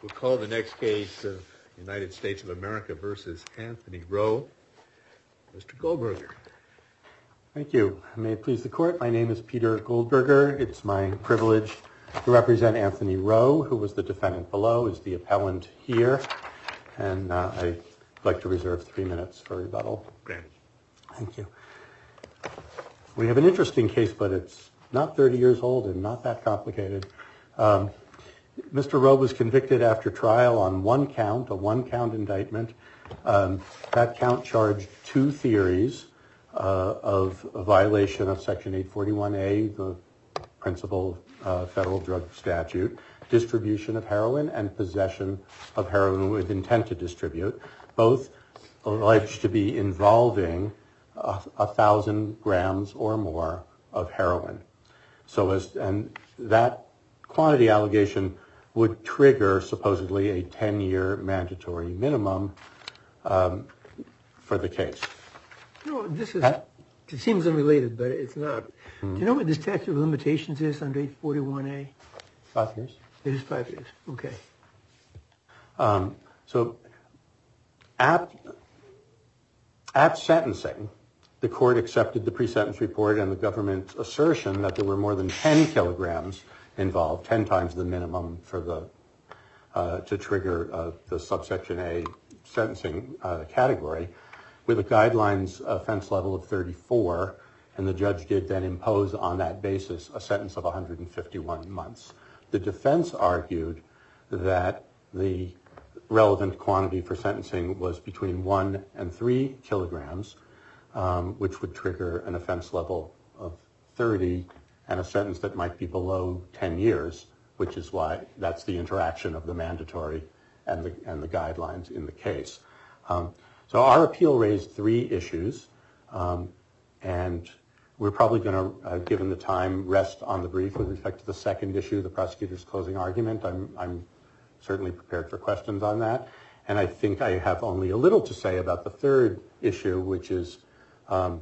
We'll call the next case of United States of America versus Anthony Rowe. Mr. Goldberger. Thank you. May it please the court, my name is Peter Goldberger. It's my privilege to represent Anthony Rowe, who was the defendant below, is the appellant here. And I'd like to reserve 3 minutes for rebuttal. Granted. Thank you. We have an interesting case, but it's not 30 years old and not that complicated. Mr. Rowe was convicted after trial on one count, a one-count indictment. That count charged 2 theories of a violation of Section 841A, the principal federal drug statute, distribution of heroin and possession of heroin with intent to distribute, both alleged to be involving 1,000 grams or more of heroin. And that quantity allegation would trigger supposedly a 10-year mandatory minimum for the case. No, it seems unrelated, but it's not. Do you know what the statute of limitations is under 841A? 5 years. It is 5 years. Okay. So at sentencing, the court accepted the pre-sentence report and the government's assertion that there were more than 10 kilograms involved, 10 times the minimum for to trigger the subsection A sentencing category, with a guidelines offense level of 34, and the judge did then impose on that basis a sentence of 151 months. The defense argued that the relevant quantity for sentencing was between 1 and 3 kilograms, which would trigger an offense level of 30 and a sentence that might be below 10 years, which is why that's the interaction of the mandatory and the guidelines in the case. So our appeal raised 3 issues, and we're probably going to, given the time, rest on the brief with respect to the second issue, the prosecutor's closing argument. I'm certainly prepared for questions on that. And I think I have only a little to say about the third issue, which is the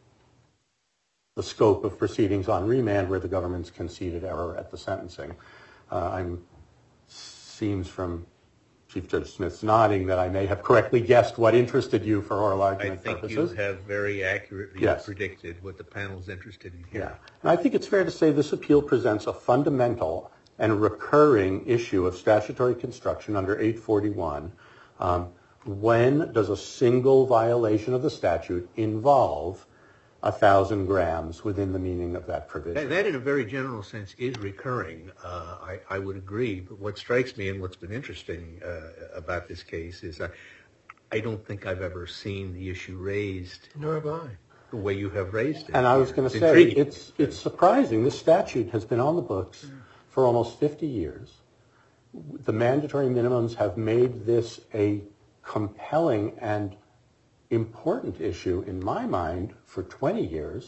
scope of proceedings on remand where the government's conceded error at the sentencing. Seems from Chief Judge Smith's nodding that I may have correctly guessed what interested you for oral argument purposes. I think you have very accurately predicted what the panel's interested in here. Yeah. And I think it's fair to say this appeal presents a fundamental and recurring issue of statutory construction under 841. When does a single violation of the statute involve 1,000 grams within the meaning of that provision? That, in a very general sense, is recurring. I would agree. But what strikes me and what's been interesting about this case is I don't think I've ever seen the issue raised. Nor have I. The way you have raised it. And I was going to say, it's surprising. This statute has been on the books for almost 50 years. The mandatory minimums have made this a compelling and important issue in my mind for 20 years.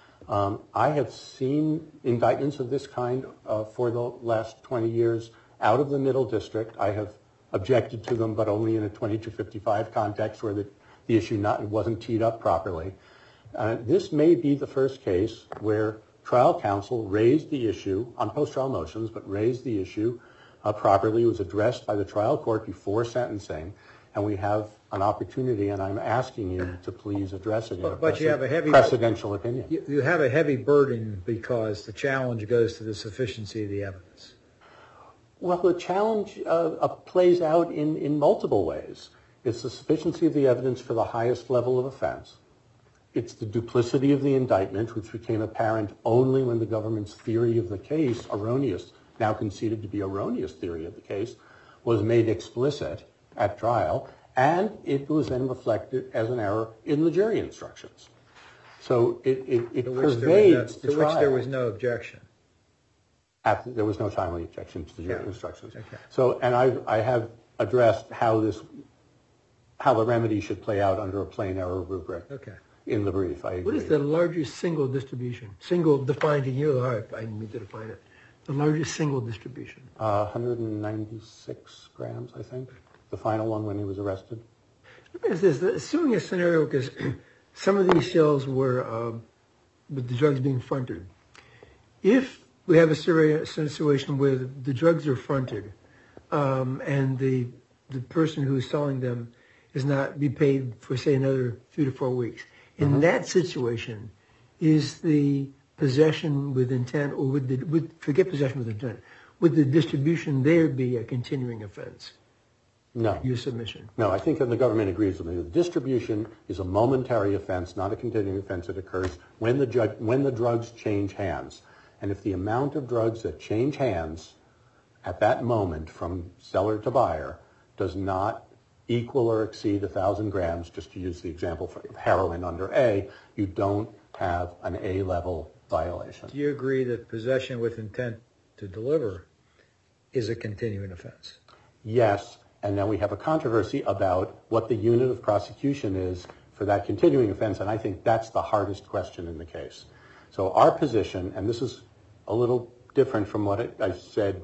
I have seen indictments of this kind for the last 20 years out of the Middle District. I have objected to them, but only in a 2255 context where the issue wasn't teed up properly. This may be the first case where trial counsel raised the issue on post-trial motions, but raised the issue properly. It was addressed by the trial court before sentencing, and we have an opportunity, and I'm asking you to please address it in a precedential opinion. You have a heavy burden because the challenge goes to the sufficiency of the evidence. Well, the challenge plays out in multiple ways. It's the sufficiency of the evidence for the highest level of offense. It's the duplicity of the indictment, which became apparent only when the government's theory of the case, erroneous, now conceded to be erroneous theory of the case, was made explicit at trial, and it was then reflected as an error in the jury instructions. So it pervades the trial. To which there was no objection. There was no timely objection to the jury instructions. Okay. So, and I have addressed how the remedy should play out under a plain error rubric in the brief. I agree. What is the largest single distribution? Single defined in your heart. I need to define it. The largest single distribution. 196 grams, I think. The final one when he was arrested. Assuming a scenario, because some of these shells were with the drugs being fronted. If we have a situation where the drugs are fronted, and the person who's selling them is not be paid for, say, another 3 to 4 weeks. In that situation, is the possession with intent, or forget possession with intent, would the distribution there be a continuing offense? No. Your submission. No, I think that the government agrees with me. The distribution is a momentary offense, not a continuing offense. It occurs when the drugs change hands. And if the amount of drugs that change hands at that moment from seller to buyer does not equal or exceed 1,000 grams, just to use the example of heroin under A, you don't have an A-level violation. Do you agree that possession with intent to deliver is a continuing offense? Yes, and now we have a controversy about what the unit of prosecution is for that continuing offense, and I think that's the hardest question in the case. So our position, and this is a little different from what I said,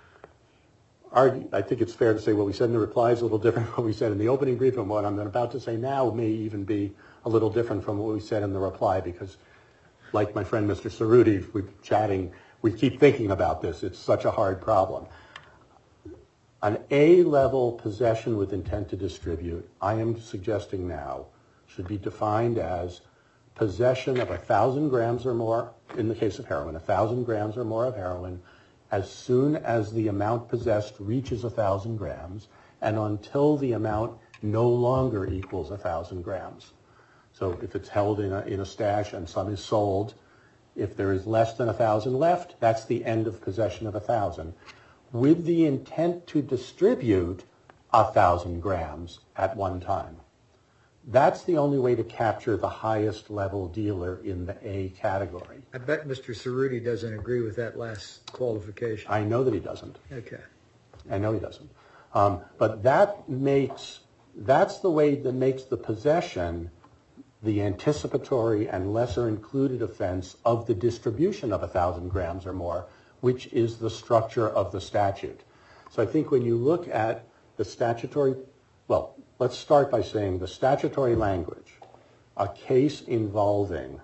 I think it's fair to say what we said in the reply is a little different from what we said in the opening brief, and what I'm about to say now may even be a little different from what we said in the reply, because like my friend Mr. Cerruti, we're chatting, we keep thinking about this. It's such a hard problem. An A-level possession with intent to distribute, I am suggesting now, should be defined as possession of 1,000 grams or more, in the case of heroin, 1,000 grams or more of heroin, as soon as the amount possessed reaches 1,000 grams, and until the amount no longer equals 1,000 grams. So if it's held in a stash and some is sold, if there is less than 1,000 left, that's the end of possession of 1,000. With the intent to distribute 1,000 grams at one time. That's the only way to capture the highest level dealer in the A category. I bet Mr. Cerruti doesn't agree with that last qualification. I know that he doesn't. Okay. I know he doesn't. But that's the way that makes the possession the anticipatory and lesser included offense of the distribution of 1,000 grams or more, which is the structure of the statute. So I think when you look at the statutory, well, let's start by saying the statutory language, a case involving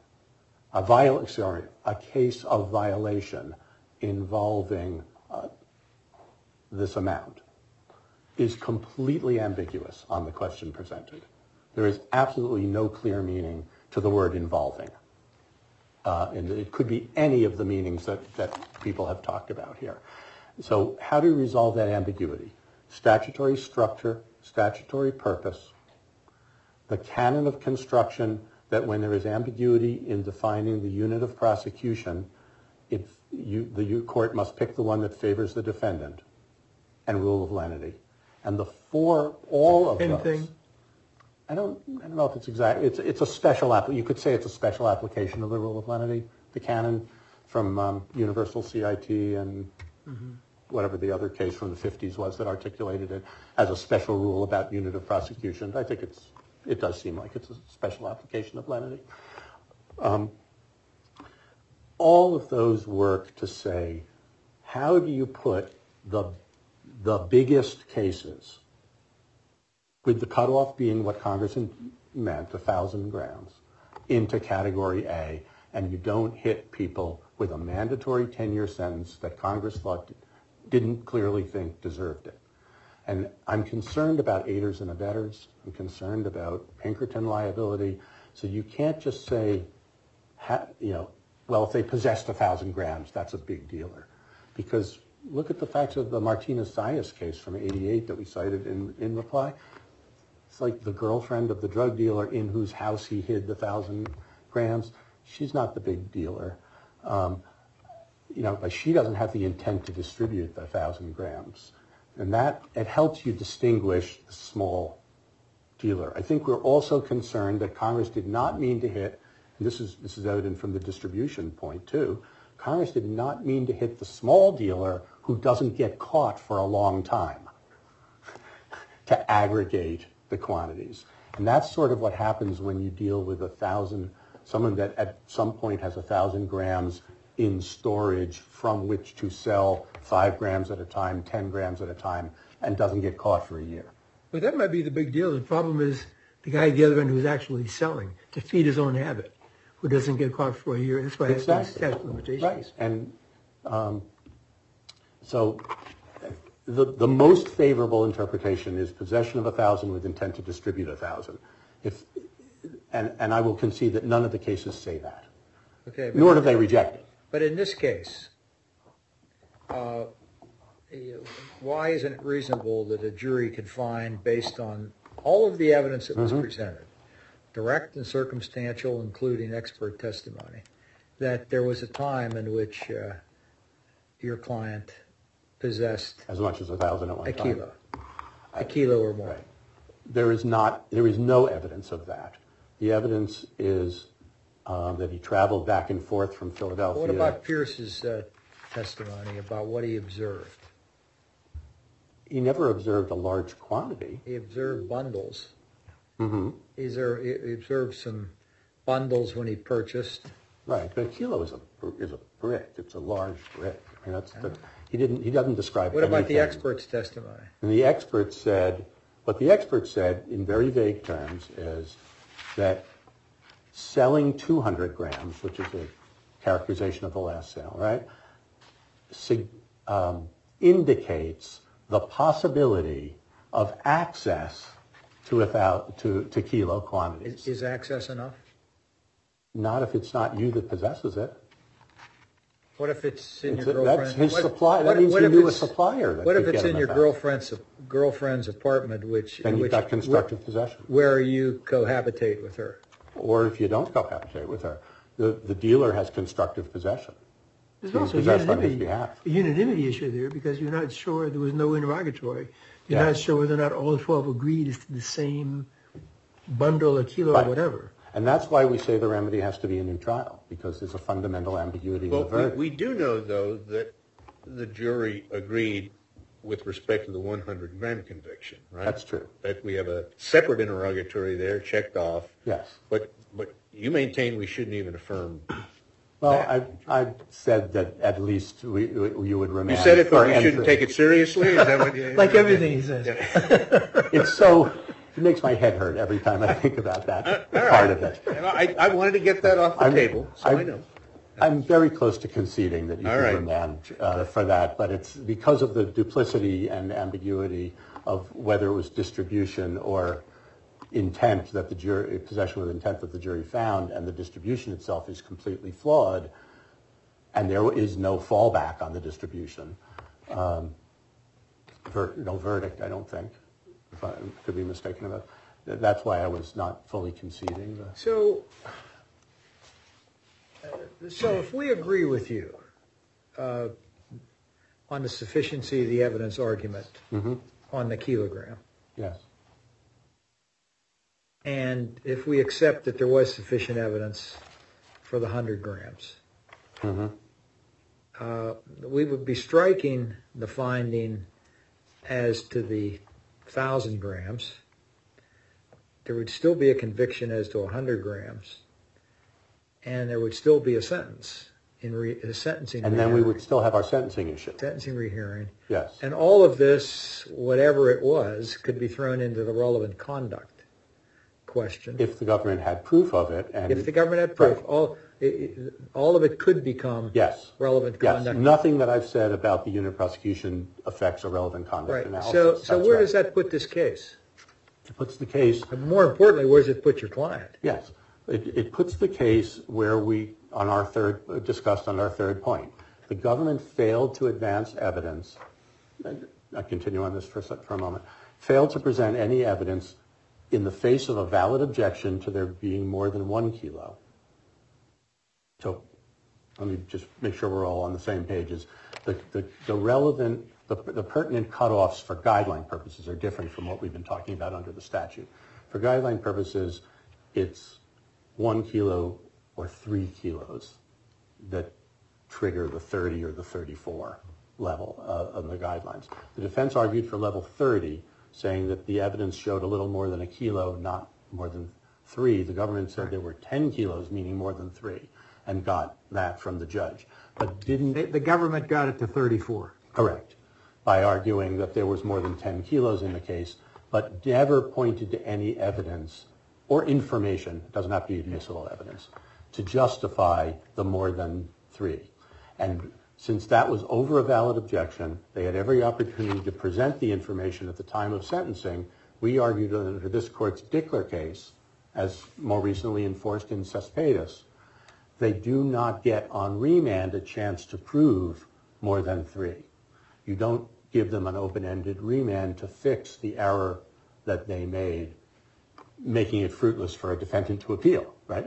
a case of violation involving this amount is completely ambiguous on the question presented. There is absolutely no clear meaning to the word involving. And it could be any of the meanings that people have talked about here. So how do you resolve that ambiguity? Statutory structure, statutory purpose, the canon of construction that when there is ambiguity in defining the unit of prosecution, the court must pick the one that favors the defendant, and rule of lenity. And all of those. Thing. I don't know if it's exact. It's a special you could say it's a special application of the rule of lenity, the canon from Universal CIT and whatever the other case from the 50s was that articulated it as a special rule about unit of prosecution. I think it does seem like it's a special application of lenity. All of those work to say, how do you put the biggest cases, with the cutoff being what Congress meant, 1,000 grams, into Category A, and you don't hit people with a mandatory 10-year sentence that Congress didn't clearly think deserved it. And I'm concerned about aiders and abettors. I'm concerned about Pinkerton liability. So you can't just say, well, if they possessed 1,000 grams, that's a big dealer. Because look at the facts of the Martinez-Zayas case from '88 that we cited in reply. It's like the girlfriend of the drug dealer in whose house he hid the 1,000 grams. She's not the big dealer. But she doesn't have the intent to distribute the 1,000 grams. And that, it helps you distinguish the small dealer. I think we're also concerned that Congress did not mean to hit, and this is evident from the distribution point too, Congress did not mean to hit the small dealer who doesn't get caught for a long time to aggregate the quantities. And that's sort of what happens when you deal with 1,000, someone that at some point has 1,000 grams in storage from which to sell 5 grams at a time, 10 grams at a time, and doesn't get caught for a year. But that might be the big deal. The problem is the guy at the other end who's actually selling to feed his own habit, who doesn't get caught for a year. That's why Exactly. it's statute of limitations. Right. And so the most favorable interpretation is possession of 1,000 with intent to distribute 1,000. And I will concede that none of the cases say that. Okay. Nor do they reject it. But in this case, why isn't it reasonable that a jury could find, based on all of the evidence that was presented, direct and circumstantial, including expert testimony, that there was a time in which your client possessed as much as 1,000 at one time? A kilo or more? Right. There is no evidence of that. The evidence is that he traveled back and forth from Philadelphia. What about Pierce's testimony about what he observed? He never observed a large quantity. He observed bundles. Mm-hmm. He observed some bundles when he purchased. Right, but a kilo is a brick. It's a large brick. I mean, he doesn't describe. What about anything. the expert's testimony? And the expert said in very vague terms is that selling 200 grams, which is a characterization of the last sale, right, indicates the possibility of access to kilo quantities. Is access enough? Not if it's not you that possesses it. What if it's in your girlfriend's? That's his supply. That means he knew a supplier. What if it's in your girlfriend's apartment, then you've got constructive possession, where you cohabitate with her? Or if you don't cohabitate with her, the dealer has constructive possession. There's also a unanimity issue there because you're not sure. There was no interrogatory. You're not sure whether or not all 12 agreed it's the same bundle or kilo or whatever. And that's why we say the remedy has to be a new trial, because there's a fundamental ambiguity in the verdict. We do know, though, that the jury agreed with respect to the 100-gram conviction, right? That's true. That we have a separate interrogatory there, checked off. Yes. But you maintain we shouldn't even affirm. Well, I said that at least you would remain. You said it, but we shouldn't take it seriously? Is that what you... Like everything he says. It's so... It makes my head hurt every time I think about that part of it. I wanted to get that off the table, so I know. I'm very close to conceding that you should remand for that, but it's because of the duplicity and ambiguity of whether it was distribution or intent that the jury, possession with intent that the jury found, and the distribution itself is completely flawed, and there is no fallback on the distribution. No verdict, I don't think. If I could be mistaken about that. That's why I was not fully conceding. So if we agree with you on the sufficiency of the evidence argument on the kilogram, yes, and if we accept that there was sufficient evidence for the 100 grams, we would be striking the finding as to the 1,000 grams. There would still be a conviction as to 100 grams, and there would still be a sentence in a sentencing. And then we would still have our sentencing issue. Sentencing rehearing. Yes. And all of this, whatever it was, could be thrown into the relevant conduct question. If the government had proof of it. And if the government had proof, all of it could become relevant conduct. Yes. Nothing that I've said about the unit prosecution affects a relevant conduct analysis. So where does that put this case? It puts the case... And more importantly, where does it put your client? Yes. It puts the case where we, discussed on our third point. The government failed to advance evidence. I continue on this for a moment. Failed to present any evidence in the face of a valid objection to there being more than 1 kilo. So let me just make sure we're all on the same pages. The pertinent cutoffs for guideline purposes are different from what we've been talking about under the statute. For guideline purposes, it's 1 kilo or 3 kilos that trigger the 30 or the 34 level of the guidelines. The defense argued for level 30, saying that the evidence showed a little more than 1 kilo, not more than 3. The government said there were 10 kilos, meaning more than 3, and got that from the judge. But didn't... The government got it to 34. Correct. By arguing that there was more than 10 kilos in the case, but never pointed to any evidence or information, it doesn't have to be admissible evidence, to justify the more than 3. And Since that was over a valid objection, they had every opportunity to present the information at the time of sentencing. We argued under this court's Dickler case, as more recently enforced in Cespedes, they do not get on remand a chance to prove more than 3. You don't give them an open-ended remand to fix the error that they made, making it fruitless for a defendant to appeal, right?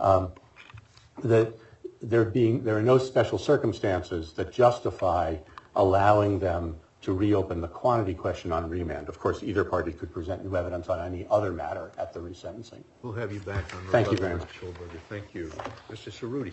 There are no special circumstances that justify allowing them to reopen the quantity question on remand. Of course, either party could present new evidence on any other matter at the resentencing. We'll have you back on. Thank you very much. Thank you. Mr. Cerruti.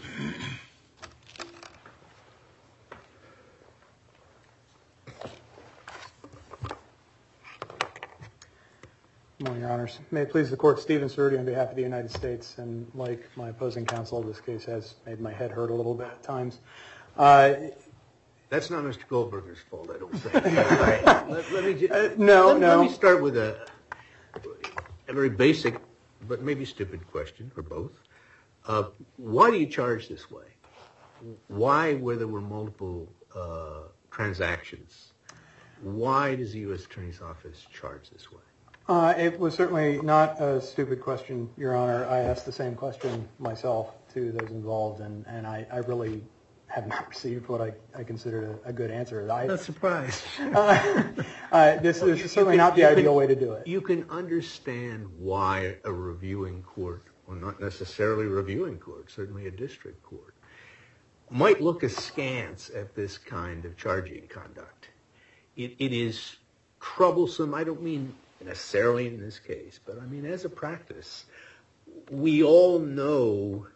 Good morning, Your Honors. May it please the Court, Stephen Cerruti on behalf of the United States, and like my opposing counsel, this case has made my head hurt a little bit at times. That's not Mr. Goldberger's fault, I don't think. Let me start with a very basic, but maybe stupid question, or both. Why do you charge this way? Why, where there were multiple transactions, why does the U.S. Attorney's Office charge this way? It was certainly not a stupid question, Your Honor. I asked the same question myself to those involved, and I really have not received what I considered a good answer. I'm not surprised. This is certainly not the ideal way to do it. You can understand why a reviewing court, or not necessarily a reviewing court, certainly a district court, might look askance at this kind of charging conduct. It is troublesome. I don't mean necessarily in this case, but I mean as a practice. We all know,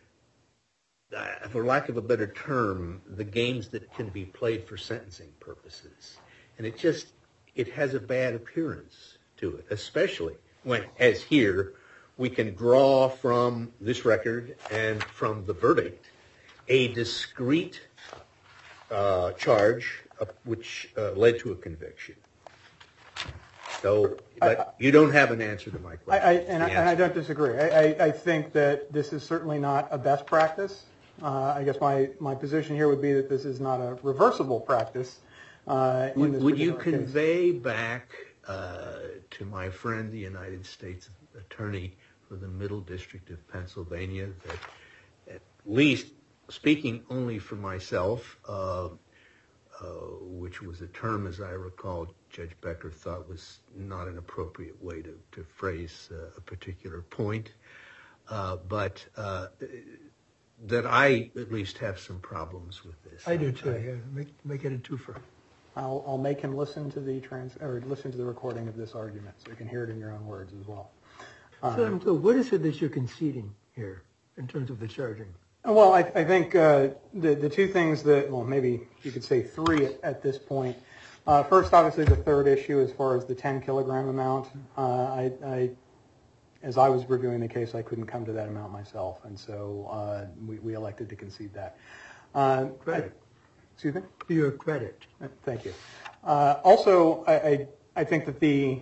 for lack of a better term, the games that can be played for sentencing purposes. And it has a bad appearance to it, especially when, as here, we can draw from this record and from the verdict a discrete charge which led to a conviction. So, but you don't have an answer to my question. I don't disagree. I think that this is certainly not a best practice. I guess my position here would be that this is not a reversible practice. Would you convey back to my friend, the United States Attorney for the Middle District of Pennsylvania, that at least speaking only for myself, which was a term, as I recall, Judge Becker thought was not an appropriate way to phrase a particular point, but that I at least have some problems with this. I do too. Make it a twofer. I'll make him listen to the recording of this argument, so you can hear it in your own words as well. So what is it that you're conceding here in terms of the charging? Well, I think the two things that, well, maybe you could say 3 at this point. First, obviously, the third issue as far as the 10-kilogram amount. As I was reviewing the case, I couldn't come to that amount myself, and so we elected to concede that. Credit. Excuse me? To your credit. Thank you. Also, I think that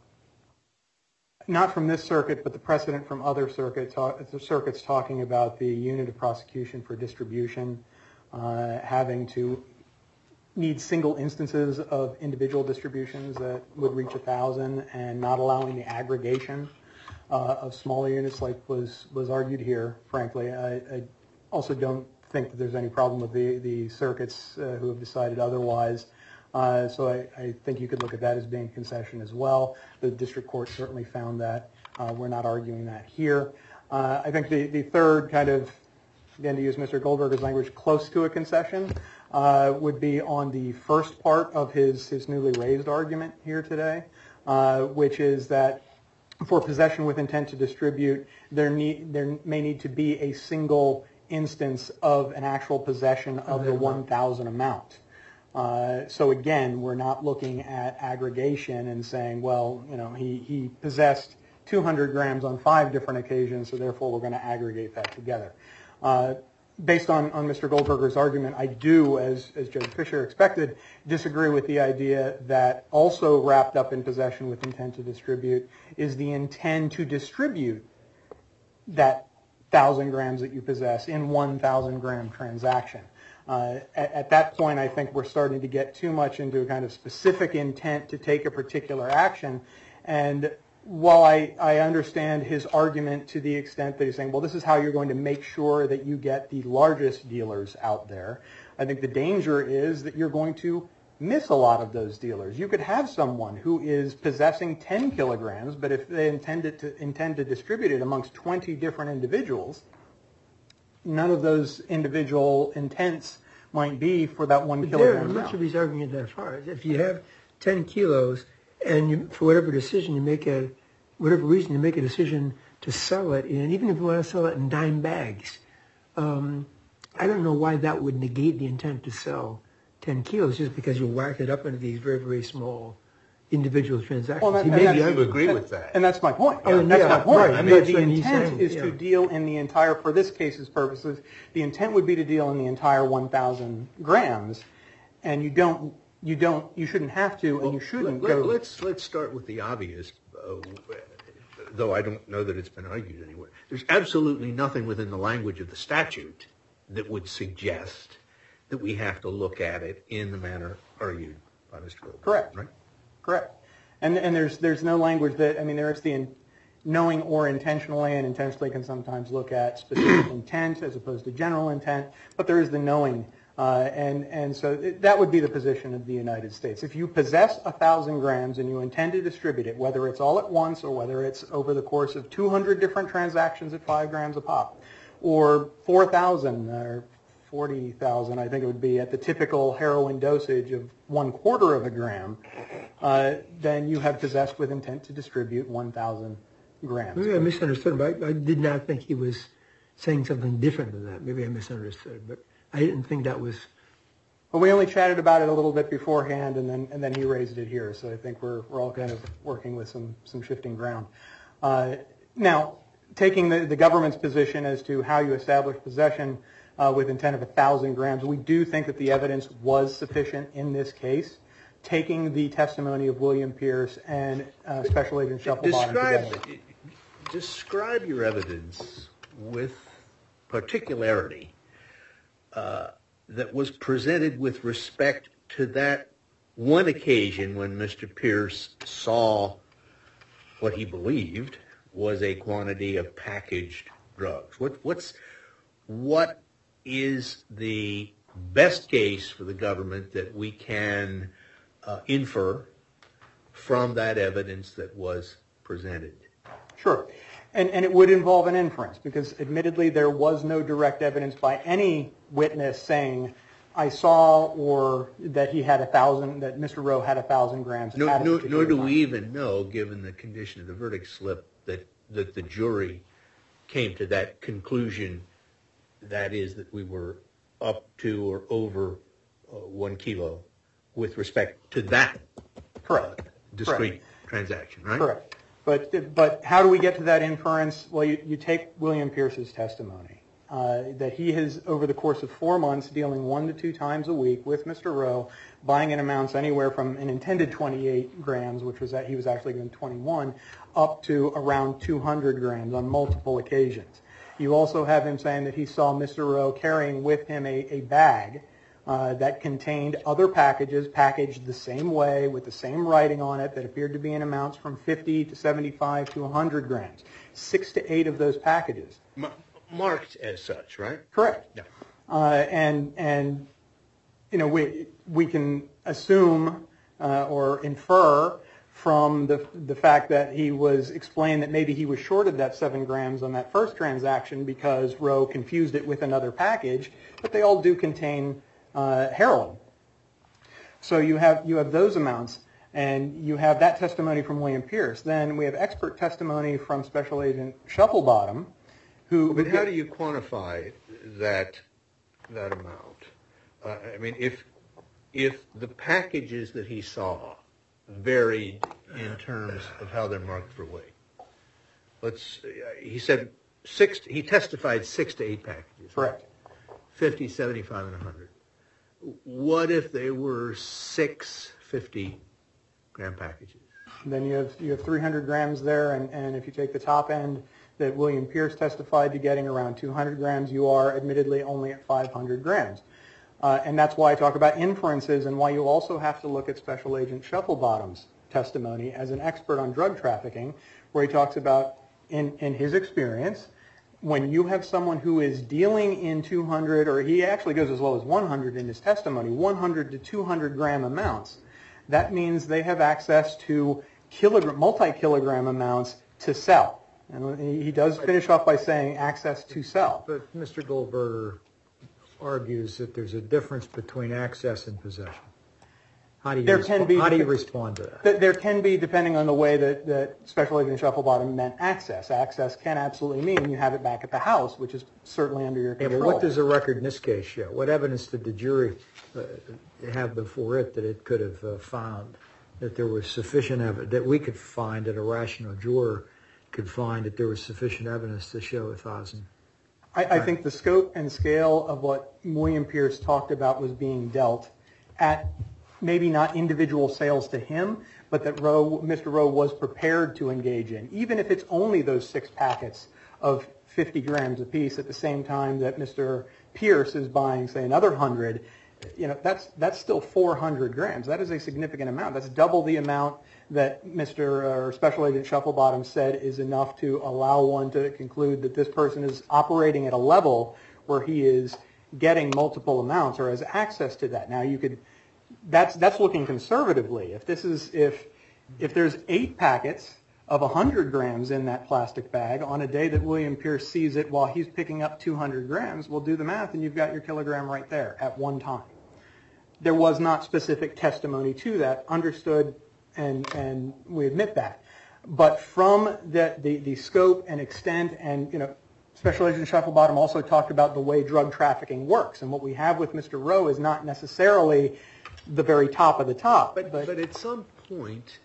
not from this circuit, but the precedent from other circuits talking about the unit of prosecution for distribution having to need single instances of individual distributions that would reach 1,000 and not allowing the aggregation of smaller units like was argued here, frankly. I also don't think that there's any problem with the circuits who have decided otherwise. So I think you could look at that as being a concession as well. The district court certainly found that. We're not arguing that here. I think the third kind of, again to use Mr. Goldberger's language, close to a concession would be on the first part of his newly raised argument here today, which is that for possession with intent to distribute, there may need to be a single instance of an actual possession of the 1,000 amount. So again, we're not looking at aggregation and saying, well, you know, he possessed 200 grams on 5 different occasions, so therefore we're going to aggregate that together. Based on Mr. Goldberger's argument, I do, as Judge Fischer expected, disagree with the idea that also wrapped up in possession with intent to distribute is the intent to distribute that 1,000 grams that you possess in 1,000-gram transaction. At that point, I think we're starting to get too much into a kind of specific intent to take a particular action. And while I understand his argument to the extent that he's saying, well, this is how you're going to make sure that you get the largest dealers out there, I think the danger is that you're going to miss a lot of those dealers. You could have someone who is possessing 10 kilograms, but if they intend to distribute it amongst 20 different individuals, none of those individual intents might be for that 1 kilogram. I'm not sure if he's arguing that far. If you have 10 kilos and you, for whatever decision you make whatever reason you make a decision to sell it, and even if you want to sell it in dime bags, I don't know why that would negate the intent to sell 10 kilos just because you whack it up into these very, very small individual transactions. Well, maybe I would agree with that. And that's my point. Oh, that's my point. Right. I mean, the intent is to deal in the entire, for this case's purposes, the intent would be to deal in the entire 1,000 grams, and you shouldn't have to, and you shouldn't go. Let's start with the obvious, though I don't know that it's been argued anywhere. There's absolutely nothing within the language of the statute that would suggest that we have to look at it in the manner argued by Mr. Goldberg. Correct. Right? Correct. And there's no language that, I mean, there's the knowing or intentionally, and intentionally can sometimes look at specific intent as opposed to general intent, but there is the knowing. And so that would be the position of the United States. If you possess 1,000 grams and you intend to distribute it, whether it's all at once or whether it's over the course of 200 different transactions at 5 grams a pop, or 4,000 or 40,000, I think it would be, at the typical heroin dosage of 1/4 of a gram, then you have possessed with intent to distribute 1,000 grams. Maybe I misunderstood, but I did not think he was saying something different than that. Maybe I misunderstood, but I didn't think that was. Well, we only chatted about it a little bit beforehand, and then he raised it here. So I think we're all kind of working with some shifting ground. Now, taking the government's position as to how you establish possession with intent of 1,000 grams, we do think that the evidence was sufficient in this case. Taking the testimony of William Pierce and Special Agent Shufflebottom together. Describe your evidence with particularity that was presented with respect to that one occasion when Mr. Pierce saw what he believed was a quantity of packaged drugs. What is the best case for the government that we can infer from that evidence that was presented? Sure. And it would involve an inference because, admittedly, there was no direct evidence by any witness saying, I saw or that he had 1,000, that Mr. Rowe had 1,000 grams. Nor do we even know, given the condition of the verdict slip, that the jury came to that conclusion, that is, that we were up to or over 1 kilo with respect to that discrete transaction, right? Correct. But how do we get to that inference? Well, you take William Pierce's testimony that he has, over the course of 4 months, dealing 1 to 2 times a week with Mr. Rowe, buying in amounts anywhere from an intended 28 grams, which was that he was actually given 21, up to around 200 grams on multiple occasions. You also have him saying that he saw Mr. Rowe carrying with him a bag that contained other packages packaged the same way with the same writing on it that appeared to be in amounts from 50 to 75 to 100 grams. 6 to 8 of those packages. Marked as such, right? Correct. Yeah. And you know, we can assume or infer from the fact that he was explained that maybe he was shorted that 7 grams on that first transaction because Rowe confused it with another package, but they all do contain heroin. So you have those amounts, and you have that testimony from William Pierce. Then we have expert testimony from Special Agent Shufflebottom, who. But how do you quantify that amount? I mean, if the packages that he saw varied in terms of how they're marked for weight, he said he testified 6 to 8 packages. Correct. 50, 75, and 100. What if they were 6 50-gram packages? Then you have 300 grams there, and if you take the top end that William Pierce testified to getting around 200 grams, you are admittedly only at 500 grams. And that's why I talk about inferences and why you also have to look at Special Agent Shufflebottom's testimony as an expert on drug trafficking, where he talks about, in his experience, when you have someone who is dealing in 200, or he actually goes as low as 100 in his testimony, 100 to 200 gram amounts, that means they have access to multi-kilogram amounts to sell. And he does finish off by saying access to sell. But Mr. Goldberger argues that there's a difference between access and possession. How do you respond to that? There can be, depending on the way that Special Agent Shufflebottom meant access. Access can absolutely mean you have it back at the house, which is certainly under your control. But what does the record in this case show? What evidence did the jury have before it that it could have found that there was sufficient evidence, that we could find, that a rational juror could find that there was sufficient evidence to show 1,000? I think the scope and scale of what William Pierce talked about was being dealt at maybe not individual sales to him, but that Mr. Rowe was prepared to engage in, even if it's only those 6 packets of 50 grams apiece at the same time that Mr. Pierce is buying, say, another 100. That's still 400 grams. That is a significant amount. That's double the amount that Special Agent Shufflebottom said is enough to allow one to conclude that this person is operating at a level where he is getting multiple amounts or has access to that. Now, that's looking conservatively. If there's 8 packets of 100 grams in that plastic bag on a day that William Pierce sees it while he's picking up 200 grams, we'll do the math and you've got your kilogram right there at one time. There was not specific testimony to that, understood, and we admit that. But from the scope and extent, and Special Agent Shufflebottom also talked about the way drug trafficking works, and what we have with Mr. Rowe is not necessarily the very top of the top. But at some point,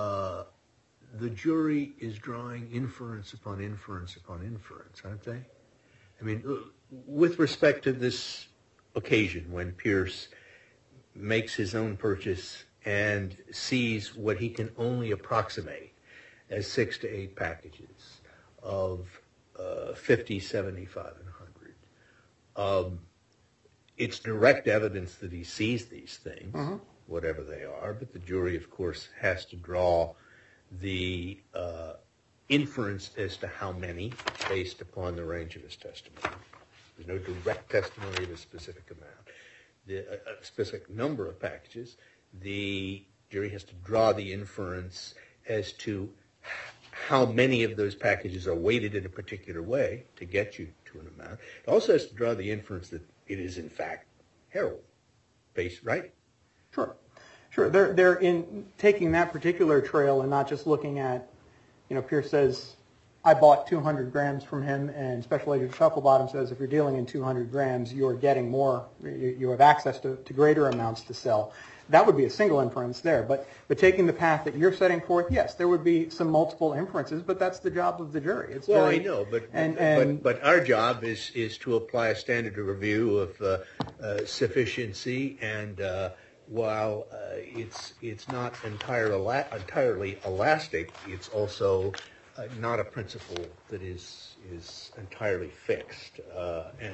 the jury is drawing inference upon inference upon inference, aren't they? I mean, with respect to this occasion when Pierce makes his own purchase and sees what he can only approximate as 6 to 8 packages of 50, 75, and 100. It's direct evidence that he sees these things, whatever they are, but the jury, of course, has to draw the inference as to how many based upon the range of his testimony. There's no direct testimony of a specific amount, a specific number of packages. The jury has to draw the inference as to how many of those packages are weighted in a particular way to get you to an amount. It also has to draw the inference that it is, in fact, heroin based, right? Sure. They're in taking that particular trail and not just looking at, Pierce says, I bought 200 grams from him, and Special Agent Shufflebottom says if you're dealing in 200 grams, you're getting more, you have access to greater amounts to sell. That would be a single inference there. But taking the path that you're setting forth, yes, there would be some multiple inferences, but that's the job of the jury. I know, but our job is to apply a standard of review of sufficiency, and while it's not entirely elastic, it's also not a principle that is entirely fixed and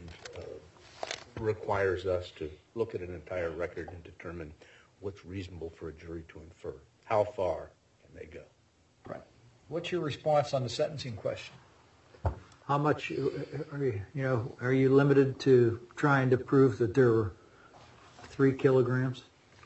requires us to look at an entire record and determine what's reasonable for a jury to infer. How far can they go? Right. What's your response on the sentencing question? How much are you limited to trying to prove that there were 3 kilograms?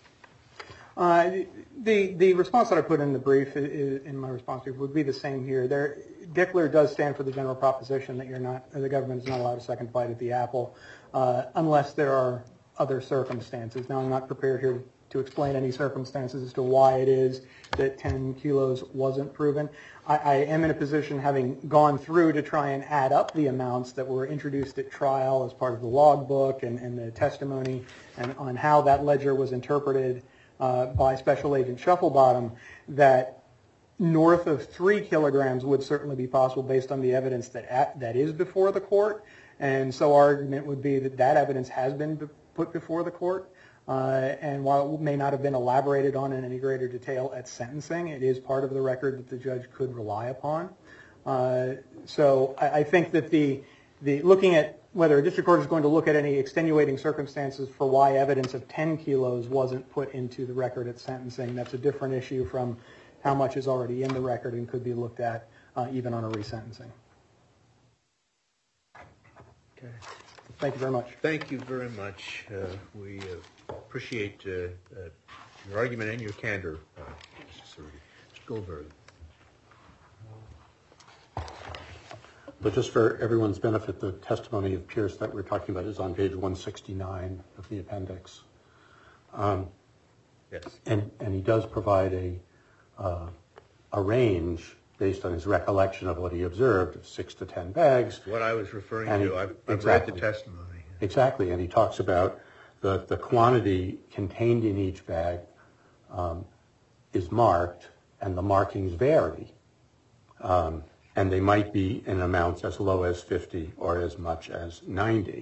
The response that I put in the brief, in my response brief, would be the same here. Dickler does stand for the general proposition that the government is not allowed a second bite at the apple unless there are other circumstances. Now, I'm not prepared here to explain any circumstances as to why it is that 10 kilos wasn't proven. I am in a position, having gone through to try and add up the amounts that were introduced at trial as part of the logbook and the testimony and on how that ledger was interpreted by Special Agent Shufflebottom, that north of 3 kilograms would certainly be possible based on the evidence that is before the court. And so our argument would be that evidence has been put before the court. And while it may not have been elaborated on in any greater detail at sentencing, it is part of the record that the judge could rely upon. So I think that the looking at whether a district court is going to look at any extenuating circumstances for why evidence of 10 kilos wasn't put into the record at sentencing, that's a different issue from how much is already in the record and could be looked at even on a resentencing. Okay. Thank you very much. Thank you very much. We appreciate your argument and your candor, Mr. Cerruti. Mr. Goldberg. But just for everyone's benefit, the testimony of Pierce that we're talking about is on page 169 of the appendix. Yes. And he does provide a range based on his recollection of what he observed of 6 to 10 bags. What I was referring to, I've exactly. read the testimony. Exactly, and he talks about the quantity contained in each bag is marked, and the markings vary. And they might be in amounts as low as 50 or as much as 90.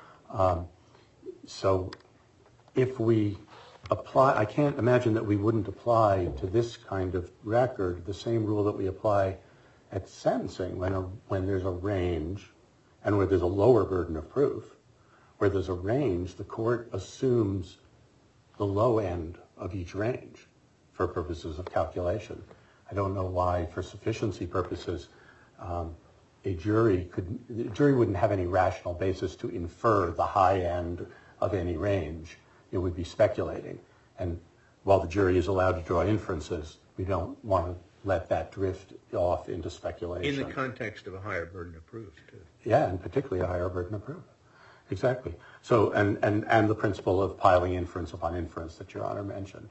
So if we apply, I can't imagine that we wouldn't apply to this kind of record the same rule that we apply at sentencing when there's a range and where there's a lower burden of proof. Where there's a range, the court assumes the low end of each range for purposes of calculation. I don't know why, for sufficiency purposes, a jury wouldn't have any rational basis to infer the high end of any range. It would be speculating. And while the jury is allowed to draw inferences, we don't want to let that drift off into speculation. In the context of a higher burden of proof, too. Yeah, and particularly a higher burden of proof. Exactly. So, and the principle of piling inference upon inference that Your Honor mentioned.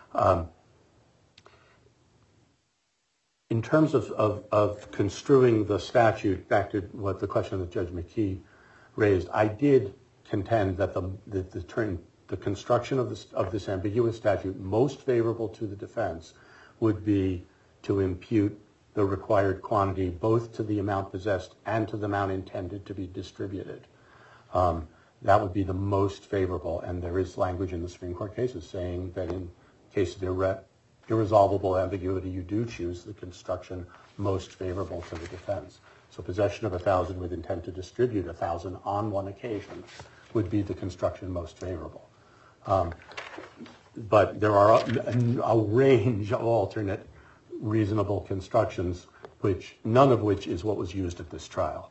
In terms of construing the statute, back to what the question that Judge McKee raised, I did contend that the construction of this ambiguous statute most favorable to the defense would be to impute the required quantity both to the amount possessed and to the amount intended to be distributed. That would be the most favorable, and there is language in the Supreme Court cases saying that in case of irresolvable ambiguity, you do choose the construction most favorable to the defense. So possession of 1,000 with intent to distribute 1,000 on one occasion would be the construction most favorable. But there are a range of alternate reasonable constructions, none of which is what was used at this trial.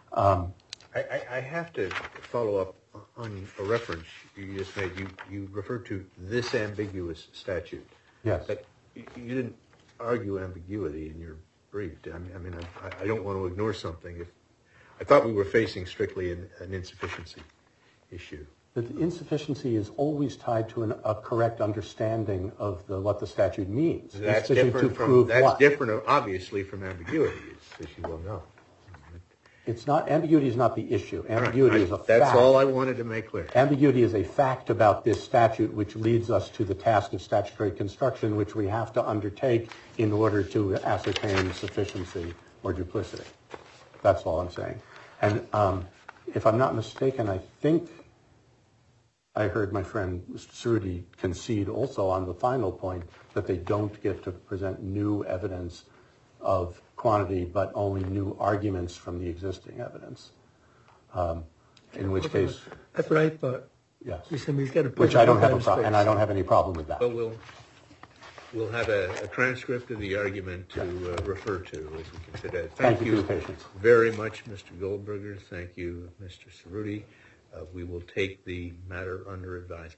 I have to follow up on a reference you just made. You referred to this ambiguous statute. Yes. But you didn't argue ambiguity in your brief. I mean, I don't want to ignore something. I thought we were facing strictly an insufficiency issue. The insufficiency is always tied to a correct understanding of what the statute means. That's different, obviously, from ambiguity, as you well know. It's not. Ambiguity is not the issue. Ambiguity is a fact. That's all I wanted to make clear. Ambiguity is a fact about this statute, which leads us to the task of statutory construction, which we have to undertake in order to ascertain sufficiency or duplicity. That's all I'm saying. And if I'm not mistaken, I think I heard my friend Mr. Cerruti concede also on the final point that they don't get to present new evidence of quantity, but only new arguments from the existing evidence. In which case, that's what I thought. Yes. Which I don't have a problem, and I don't have any problem with that. But we'll have a transcript of the argument to refer to as we consider it. Thank you for your patience. Very much, Mr. Goldberger. Thank you, Mr. Cerruti. We will take the matter under advisement.